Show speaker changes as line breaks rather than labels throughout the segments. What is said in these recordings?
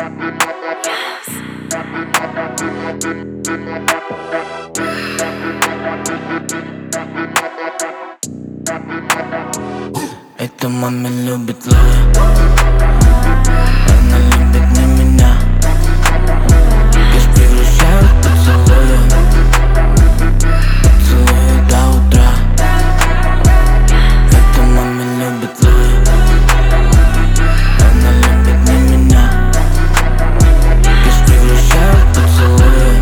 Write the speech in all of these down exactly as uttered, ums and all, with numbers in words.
Это мама любит Луи. Она любит не меня. Пес превращаю в поцелуи. Поцелуи до утра. Это мама любит Луи. Она любит не меня. Пес превращаю в поцелуи.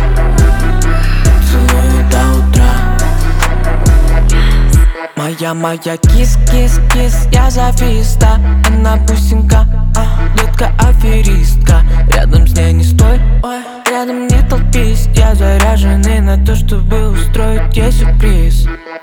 Поцелуи до утра. Моя, моя кис-кис-кис, я зависта. Она бусинка, а, детка аферистка. Рядом с ней не стой, ой, рядом не толпись. Я заряженный на то, чтобы устроить ей сюрприз.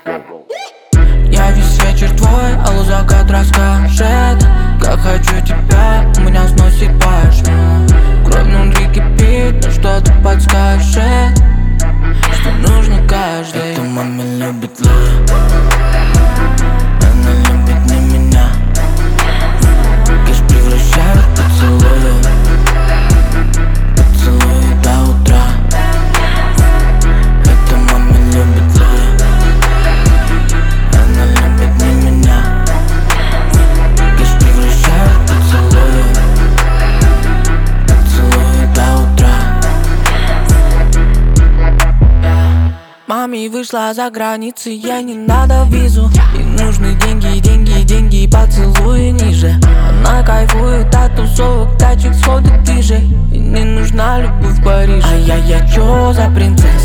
Я весь вечер твой, алло, закат расскажет. Как хочу тебя, у меня сносит башню. Кровь внутри кипит, но что-то подскажет, что нужно каждый. Это мама любит Луи. Она любит не меня. Кэш превращаю в поцелуи. Поцелуи до утра. Это мама любит Луи. Она любит не меня. Кэш превращаю в поцелуи. Поцелуи до утра. Маме вышла за границы, ей не надо визу. Ей нужны деньги, деньги, деньги и поцелуи ниже. Она кайфует от тусовок, тачек, сходок, движей. И не нужна любовь в Париже. А я, я чё за принцесса?